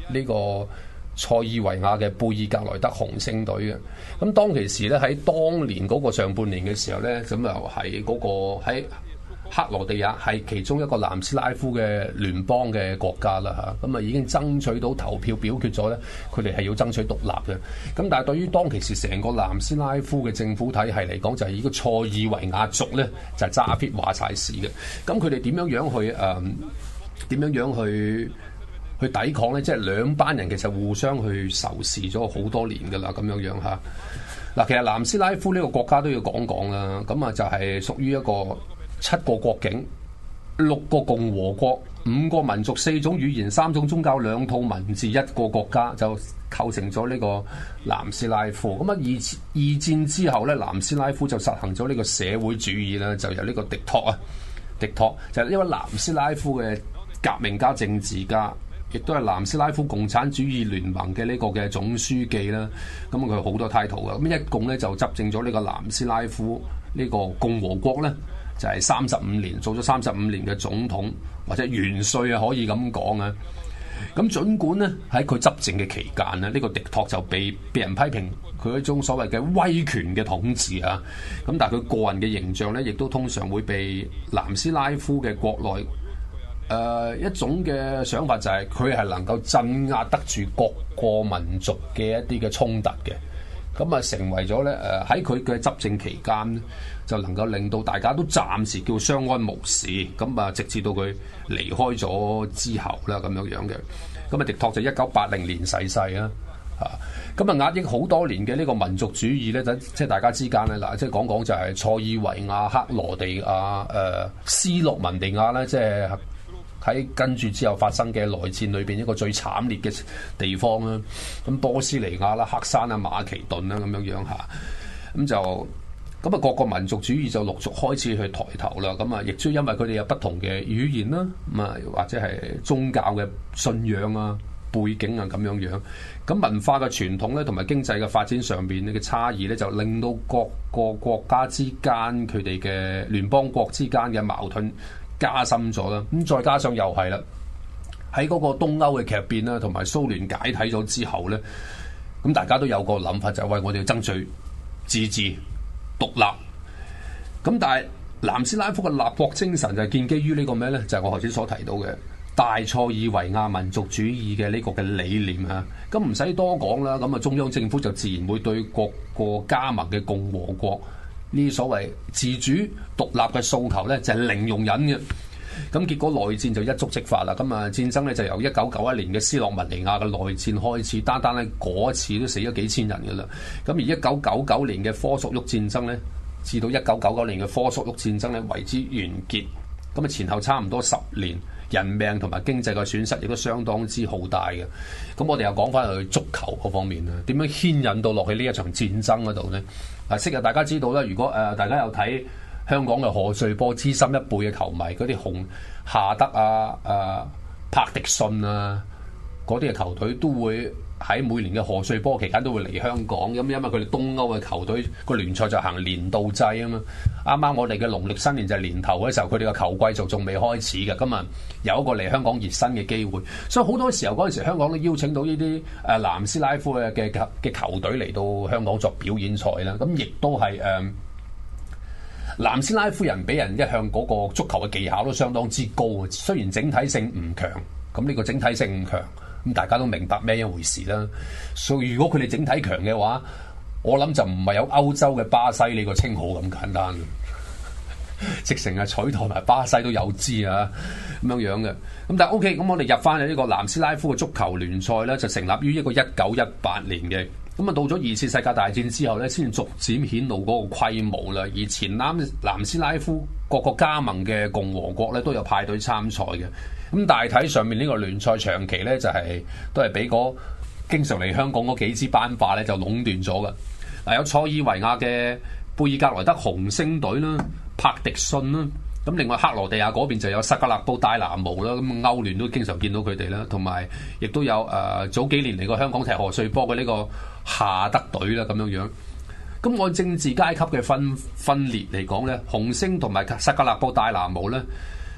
呢個塞爾維亞嘅貝爾格萊德紅星隊嘅。咁當其時咧，喺當年嗰個上半年嘅時候咧，咁又係嗰個喺克羅地亞係其中一個南斯拉夫嘅聯邦嘅國家啦嚇，咁啊已經爭取到投票表決咗咧，佢哋係要爭取獨立嘅。咁但係對於當其時成個南斯拉夫嘅政府體系嚟講，就係呢個塞爾維亞族咧就係揸 fit 話晒事嘅。咁佢哋點樣樣去誒點樣樣去去抵抗咧？即係兩班人其實互相去仇視咗好多年㗎啦，咁樣樣嚇。嗱，其實南斯拉夫呢個國家都要講講啦，咁啊就係屬於一個七個國境、六個共和國、五個民族、四種語言、三種宗教、兩套文字、一個國家，就構成咗呢個南斯拉夫。咁啊，二二戰之後咧，南斯拉夫就實行咗呢個社會主義啦，就由呢個迪托啊，迪托就係因為南斯拉夫嘅革命家、政治家，亦都係南斯拉夫共產主義聯盟嘅呢個嘅總書記啦。咁佢好多 title 嘅，咁一共咧就執政咗呢個南斯拉夫呢個共和國咧。就係三十五年，做咗三十五年嘅總統或者元帥啊，可以咁講啊。咁儘管呢，喺佢執政嘅期間呢，呢、呢個迪托就被被人批評佢一種所謂嘅威權嘅統治啊。咁但係佢個人嘅形象呢，亦都通常會被南斯拉夫嘅國內誒、呃、一種嘅想法，就係佢係能夠鎮壓得住各個民族嘅一啲嘅衝突嘅。咁啊，成為咗咧誒喺佢嘅執政期間，就能夠令到大家都暫時叫相安無事。咁啊，直至到佢離開咗之後啦，咁樣樣嘅。咁啊，迪托就一九八零年逝世啊，嚇。咁啊，壓抑好多年嘅呢個民族主義咧，即係大家之間咧嗱，即係講講就係塞爾維亞、克羅地亞、誒、呃、斯洛文尼亞咧，即係。喺跟住之後發生嘅內戰裏邊一個最慘烈嘅地方啦，咁波斯尼亞啦、黑山啊、馬其頓啦咁樣樣嚇，咁就咁啊各個民族主義就陸續開始去抬頭啦，咁啊亦都因為佢哋有不同嘅語言啦，咁啊或者係宗教嘅信仰啊、背景啊咁樣樣，咁文化嘅傳統咧同埋經濟嘅發展上邊呢嘅差異咧，就令到各個國家之間佢哋嘅聯邦國之間嘅矛盾加深咗啦，咁再加上又係啦，喺嗰個東歐嘅劇變啦，同埋蘇聯解體咗之後咧，咁大家都有個諗法就係、是、喂，我哋要爭取自治獨立。咁但係南斯拉夫嘅立國精神就係建基於呢個咩咧？就係、是、我頭先所提到嘅大塞爾維亞民族主義嘅呢個嘅理念啊。咁唔使多講啦，咁啊中央政府就自然會對各個加盟嘅共和國呢啲所謂自主獨立嘅訴求咧，就係、是、零容忍嘅。咁結果內戰就一觸即發啦。咁啊戰爭咧就由一九九一年嘅斯洛文尼亞嘅內戰開始，單單咧嗰次都死咗幾千人噶啦。咁而一九九九年嘅科索沃戰爭咧，至到一九九九年嘅科索沃戰爭咧為之完結。咁啊前後差唔多十年，人命同埋經濟嘅損失亦都相當之浩大嘅。咁我哋又講翻去足球嗰方面啦，點樣牽引到落去呢一場戰爭嗰度咧？啊，昔日大家知道啦，如果誒、呃、大家有睇香港嘅賀歲波資深一輩嘅球迷，嗰啲紅夏德啊、誒、呃、柏迪遜啊嗰啲嘅球隊都會喺每年嘅賀歲波期間都會嚟香港，咁因為佢哋東歐嘅球隊個聯賽就行年度制啊嘛。啱啱我哋嘅農曆新年就係年頭嘅時候，佢哋嘅球季就仲未開始嘅，咁啊有一個嚟香港熱身嘅機會，所以好多時候嗰陣時香港都邀請到呢啲誒南斯拉夫嘅嘅嘅球隊嚟到香港作表演賽啦，咁亦都係誒、呃、南斯拉夫人俾人一向嗰個足球嘅技巧都相當之高啊，雖然整體性唔強，咁呢個整體性唔強。咁大家都明白咩一回事啦，所以如果佢哋整體強嘅話，我諗就唔係有歐洲嘅巴西呢個稱號咁簡單，直成係取代埋巴西都有之啊咁樣樣嘅。咁但係 OK，咁我哋入翻嚟呢個南斯拉夫嘅足球聯賽咧，就成立於一個一九一八年嘅。咁啊到咗二次世界大戰之後咧，先逐漸顯露嗰個規模啦。而前南南斯拉夫各個加盟嘅共和國咧，都有派隊參賽嘅。咁大體上面呢個聯賽長期咧就係、是、都係俾嗰經常嚟香港嗰幾支班霸咧就壟斷咗嘅。嗱，有塞爾維亞嘅貝爾格萊德紅星隊啦、柏迪遜啦，咁另外克羅地亞嗰邊就有薩格勒布戴拿模啦，咁歐聯都經常見到佢哋啦，同埋亦都有誒、呃、早幾年嚟過香港踢賀歲波嘅呢個夏德隊啦咁樣樣。咁按政治階級嘅分分裂嚟講咧，紅星同埋薩格勒布戴拿模咧。誒、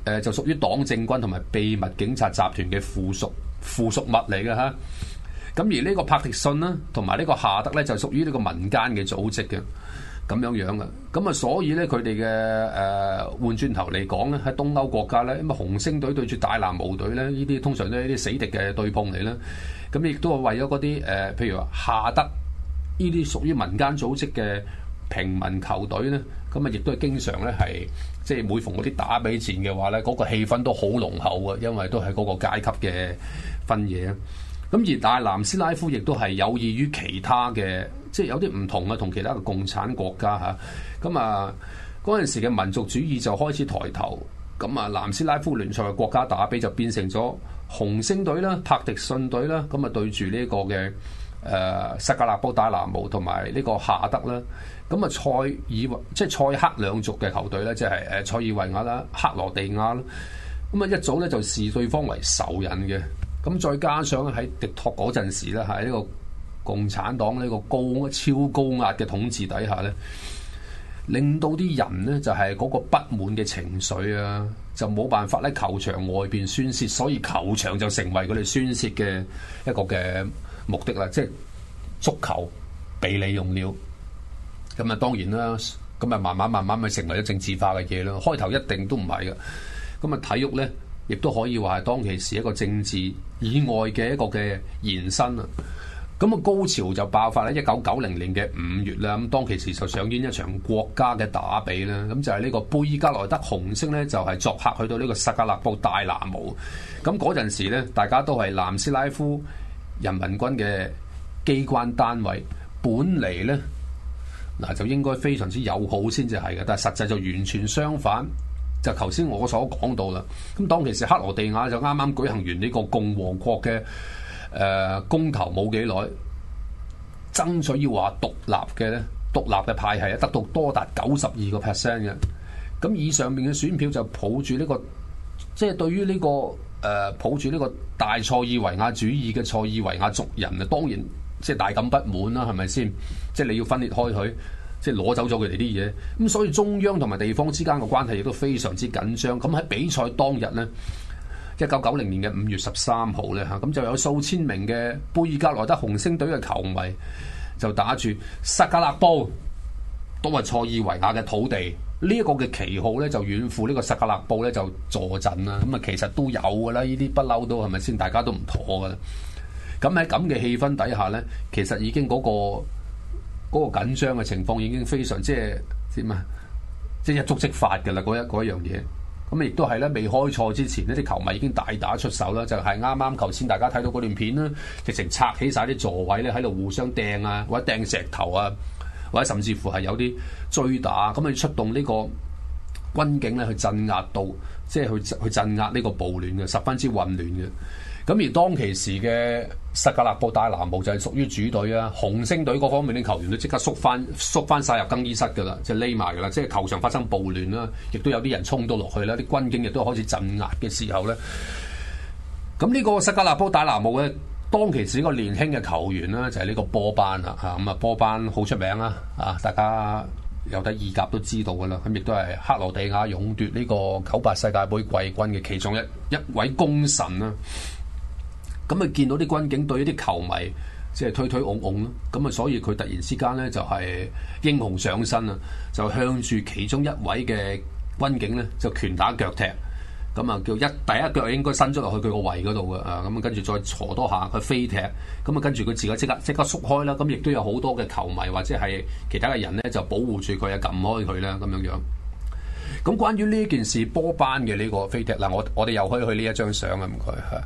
誒就屬於黨政軍同埋秘密警察集團嘅附屬附屬物嚟嘅嚇。咁而呢個帕迪遜啦，同埋呢個夏德咧就屬於呢個民間嘅組織嘅。咁樣樣嘅，咁啊，所以咧，佢哋嘅誒換轉頭嚟講咧，喺東歐國家咧，咁啊，紅星隊對住大藍毛隊咧，呢啲通常都係啲死敵嘅對碰嚟啦。咁亦都係為咗嗰啲誒，譬如話夏德呢啲屬於民間組織嘅平民球隊咧，咁啊，亦都係經常咧係即係每逢嗰啲打比戰嘅話咧，嗰個氣氛都好濃厚啊，因為都係嗰個階級嘅分野啊。咁而大南斯拉夫亦都係有異於其他嘅。即係有啲唔同啊，同其他嘅共產國家嚇，咁啊嗰陣時嘅民族主義就開始抬頭，咁啊南斯拉夫聯賽嘅國家打比就變成咗紅星隊啦、帕迪遜隊啦，咁啊對住呢個嘅誒薩格勒布戴拿模同埋呢個夏德啦，咁啊塞爾即係塞克兩族嘅球隊咧，即係誒塞爾維亞啦、克羅地亞啦，咁啊一早咧就視對方為仇人嘅，咁再加上喺迪托嗰陣時咧喺呢個共產黨呢個高超高壓嘅統治底下咧，令到啲人咧就係嗰個不滿嘅情緒啊，就冇辦法喺球場外邊宣泄，所以球場就成為佢哋宣泄嘅一個嘅目的啦，即係足球被利用了。咁啊，當然啦，咁啊慢慢慢慢咪成為咗政治化嘅嘢咯。開頭一定都唔係嘅。咁啊，體育咧亦都可以話係當其時一個政治以外嘅一個嘅延伸啊。咁啊，高潮就爆發喺一九九零年嘅五月啦。咁當其時就上演一場國家嘅打比啦。咁就係呢個貝爾格萊德紅星咧，就係作客去到呢個薩格勒布戴拿模。咁嗰陣時咧，大家都係南斯拉夫人民軍嘅機關單位，本嚟咧嗱就應該非常之友好先至係嘅，但係實際就完全相反。就頭先我所講到啦。咁當其時克羅地亞就啱啱舉行完呢個共和國嘅。誒、呃、公投冇幾耐，爭取要話獨立嘅咧，獨立嘅派系啊，得到多達九十二個 percent 嘅。咁以上面嘅選票就抱住呢、這個，即、就、係、是、對於呢、這個誒、呃、抱住呢個大塞爾維亞主義嘅塞爾維亞族人啊，當然即係大感不滿啦，係咪先？即係你要分裂開佢，即係攞走咗佢哋啲嘢。咁所以中央同埋地方之間嘅關係亦都非常之緊張。咁喺比賽當日咧。一九九零年嘅五月十三號咧嚇，咁就有數千名嘅貝爾格萊德紅星隊嘅球迷就打住薩格勒布，都係塞爾維亞嘅土地。呢、這、一個嘅旗號咧就遠赴呢個薩格勒布咧就坐鎮啦。咁啊其實都有㗎啦，呢啲不嬲都係咪先？大家都唔妥㗎啦。咁喺咁嘅氣氛底下咧，其實已經嗰、那個嗰、那個緊張嘅情況已經非常即係點啊？即係一觸即發㗎啦，嗰一嗰一樣嘢。咁亦都係咧，未開賽之前呢啲球迷已經大打出手啦，就係啱啱頭先大家睇到嗰段片啦，直情拆起晒啲座位咧，喺度互相掟啊，或者掟石頭啊，或者甚至乎係有啲追打，咁啊出動呢個軍警咧去鎮壓到，即係去去鎮壓呢個暴亂嘅，十分之混亂嘅。咁而當其時嘅薩格勒布戴拿模就係屬於主隊啊，紅星隊嗰方面啲球員都即刻縮翻縮翻曬入更衣室㗎啦，即係匿埋㗎啦，即係球場發生暴亂啦，亦都有啲人衝到落去啦，啲軍警亦都開始鎮壓嘅時候咧，咁呢個薩格勒布戴拿模咧，當其時呢個年輕嘅球員啦，就係呢個波班啦嚇，咁啊波班好出名啦，啊大家有睇意甲都知道㗎啦，咁亦都係克羅地亞勇奪呢個九八世界盃季軍嘅其中一一位功臣啦。咁啊，見到啲軍警對啲球迷即係推推擁擁咯，咁啊，所以佢突然之間咧就係英雄上身啊，就向住其中一位嘅軍警咧就拳打腳踢，咁啊叫一第一腳應該伸咗落去佢個胃嗰度嘅啊，咁啊跟住再鋤多下佢飛踢，咁啊跟住佢自己即刻即刻縮開啦，咁亦都有好多嘅球迷或者係其他嘅人咧就保護住佢啊，撳開佢啦咁樣樣。咁關於呢件事波班嘅呢個飛踢嗱，我我哋又可以去呢一張相啊，唔該嚇。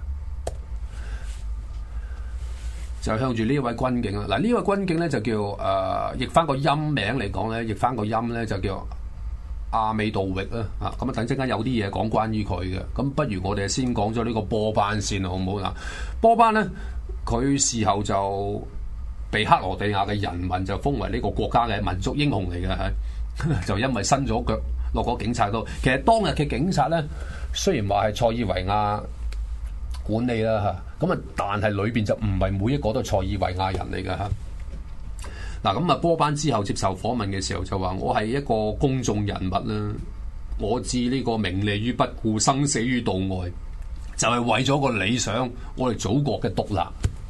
就向住呢一位軍警啦，嗱呢位軍警咧就叫誒、呃、譯翻個音名嚟講咧，譯翻個音咧就叫阿美道域啦，啊咁啊等陣間有啲嘢講關於佢嘅，咁不如我哋先講咗呢個波班先好唔好嗱？波班咧佢事後就被克羅地亞嘅人民就封為呢個國家嘅民族英雄嚟嘅，係就因為伸咗腳落個警察度。其實當日嘅警察咧，雖然話係塞爾維亞管理啦嚇，咁啊，但係裏邊就唔係每一個都係塞爾維亞人嚟嘅嚇。嗱咁啊，波班之後接受訪問嘅時候就話：我係一個公眾人物啦， 我置呢個名利於不顧，生死於度外，就係、是、為咗個理想，我哋祖國嘅獨立。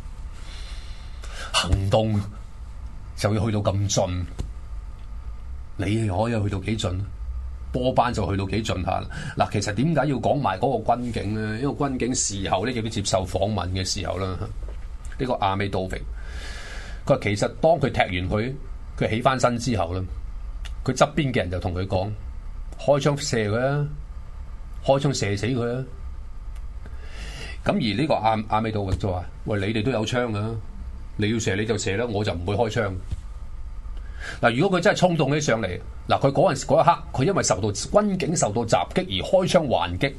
行動就要去到咁盡，你可以去到幾盡？波班就去到幾盡下嗱。其實點解要講埋嗰個軍警咧？因為軍警事後咧亦都接受訪問嘅時候啦，呢、這個阿美杜榮佢話其實當佢踢完佢，佢起翻身之後咧，佢側邊嘅人就同佢講：開槍射佢啊，開槍射死佢啊！咁而呢個阿阿美杜榮就話：喂，你哋都有槍啊！你要射你就射啦，我就唔會開槍。嗱，如果佢真係衝動起上嚟，嗱，佢嗰陣時嗰一刻，佢因為受到軍警受到襲擊而開槍還擊，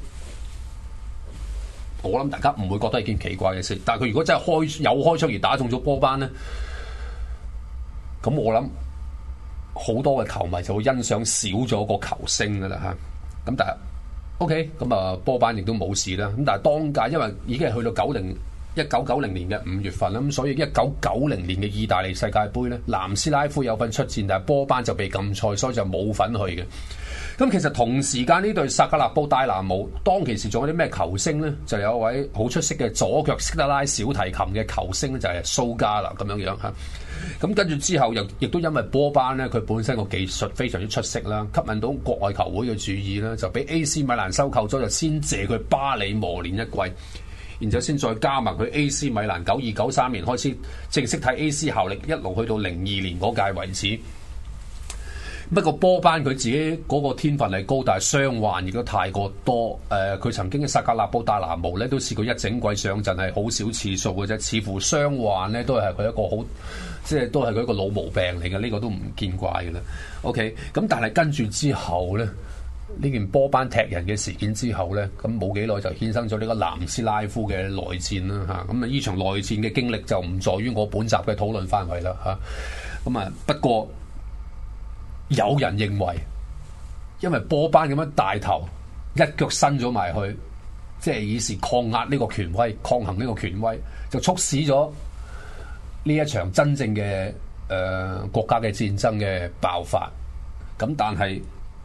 我諗大家唔會覺得係件奇怪嘅事。但係佢如果真係開有開槍而打中咗波班咧，咁我諗好多嘅球迷就會欣賞少咗個球星噶啦嚇。咁但係 OK，咁啊波班亦都冇事啦。咁但係當屆因為已經係去到九零。一九九零年嘅五月份啦，咁所以一九九零年嘅意大利世界盃咧，南斯拉夫有份出戰，但係波班就被禁賽，所以就冇份去嘅。咁其實同時間呢隊薩格勒布戴拿模當其時仲有啲咩球星咧？就有一位好出色嘅左腳識得拉小提琴嘅球星咧，就係蘇加啦咁樣樣嚇。咁跟住之後又亦都因為波班咧，佢本身個技術非常之出色啦，吸引到國外球會嘅注意啦，就俾 A C 米蘭收購咗，就先借佢巴里磨練一季。然之後先再加埋佢 A C 米蘭九二九三年開始正式睇 A C 效力，一路去到零二年嗰屆為止。不過波班佢自己嗰個天分係高，但係傷患亦都太過多。誒、呃，佢曾經嘅薩格勒布戴拿模咧都試過一整季上陣係好少次數嘅啫，似乎傷患咧都係佢一個好，即係都係佢一個老毛病嚟嘅。呢、這個都唔見怪嘅啦。OK，咁但係跟住之後咧。呢件波班踢人嘅事件之後呢，咁冇幾耐就衍生咗呢個南斯拉夫嘅內戰啦嚇。咁啊，呢場內戰嘅經歷就唔在於我本集嘅討論範圍啦嚇。咁啊，不過有人認為，因為波班咁樣帶頭一腳伸咗埋去，即係以示抗壓呢個權威、抗衡呢個權威，就促使咗呢一場真正嘅誒、呃、國家嘅戰爭嘅爆發。咁但係，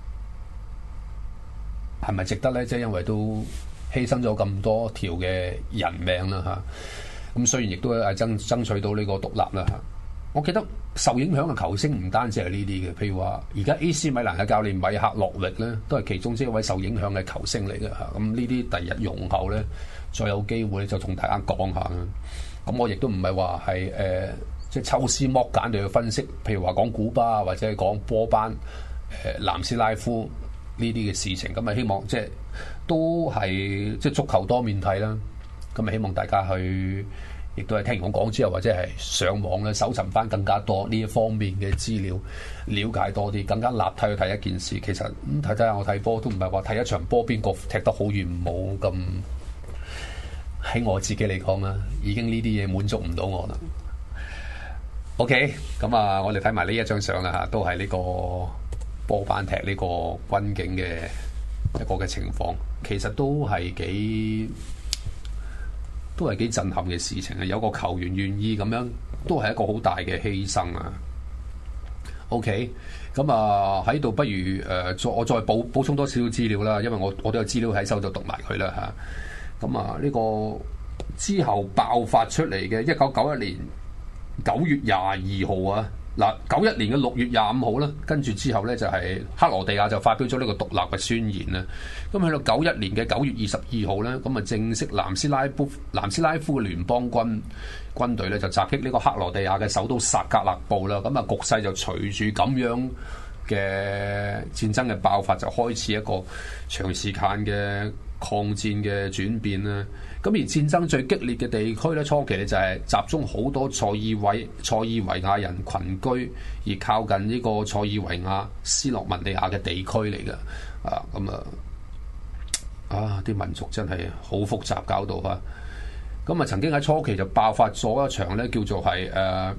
係咪值得呢？即係因為都犧牲咗咁多條嘅人命啦嚇。咁雖然亦都係爭爭取到呢個獨立啦嚇。我記得受影響嘅球星唔單止係呢啲嘅，譬如話而家 A C 米蘭嘅教練米克洛域咧，都係其中之一位受影響嘅球星嚟嘅嚇。咁呢啲第日容後咧，再有機會咧就同大家講下啦。咁我亦都唔係話係誒，即係抽絲剝繭地去分析，譬如話講古巴或者係講波班、誒、呃、南斯拉夫。呢啲嘅事情，咁咪希望即係都係即係足球多面睇啦。咁咪希望大家去，亦都係聽完我講之後，或者係上網咧搜尋翻更加多呢一方面嘅資料，了解多啲，更加立體去睇一件事。其實咁睇睇下我睇波都唔係話睇一場波邊個踢得好遠冇咁，喺我自己嚟講啦，已經呢啲嘢滿足唔到我啦。OK，咁啊，我哋睇埋呢一張相啦嚇，都係呢個波班踢呢個軍警嘅一個嘅情況，其實都係幾都係幾震撼嘅事情啊！有個球員願意咁樣，都係一個好大嘅犧牲啊。OK，咁啊喺度不如誒、呃，再我再補補充多少少資料啦，因為我我都有資料喺手，就讀埋佢啦嚇。咁啊呢、這個之後爆發出嚟嘅一九九一年九月廿二號啊。嗱，九一年嘅六月廿五號啦，跟住之後咧就係克羅地亞就發表咗呢個獨立嘅宣言啦。咁去到九一年嘅九月二十二號咧，咁啊正式南斯拉夫南斯拉夫嘅聯邦軍軍隊咧就襲擊呢個克羅地亞嘅首都薩格勒布啦。咁啊局勢就隨住咁樣嘅戰爭嘅爆發，就開始一個長時間嘅抗戰嘅轉變啦。咁而戰爭最激烈嘅地區咧，初期咧就係集中好多塞爾維塞爾維亞人群居，而靠近呢個塞爾維亞斯洛文尼亞嘅地區嚟嘅。啊，咁啊，啊啲民族真係好複雜，搞到啊。咁啊，曾經喺初期就爆發咗一場咧，叫做係誒、呃、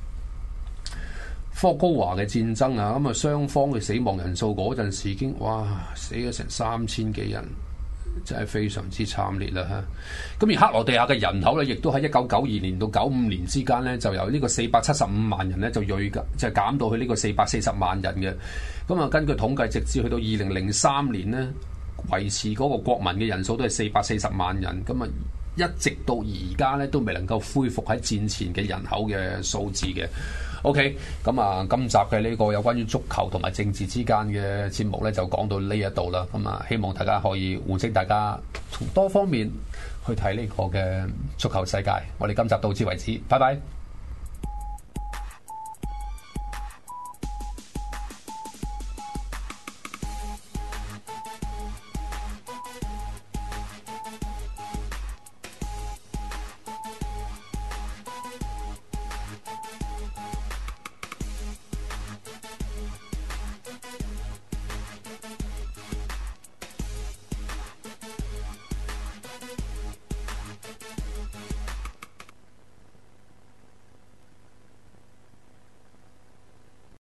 科高華嘅戰爭啊。咁啊，雙方嘅死亡人數嗰陣時已經哇死咗成三千幾人。 真係非常之慘烈啦嚇！咁而克羅地亞嘅人口咧，亦都喺一九九二年到九五年之間咧，就由呢個四百七十五萬人咧，就鋭減，就減到去呢個四百四十萬人嘅。咁啊，根據統計，直至去到二零零三年咧，維持嗰個國民嘅人數都係四百四十萬人。咁啊，一直到而家咧，都未能夠恢復喺戰前嘅人口嘅數字嘅。OK， 咁啊，今集嘅呢個有關於足球同埋政治之間嘅節目咧，就講到呢一度啦。咁啊，希望大家可以喚醒大家從多方面去睇呢個嘅足球世界。我哋今集到此為止，拜拜。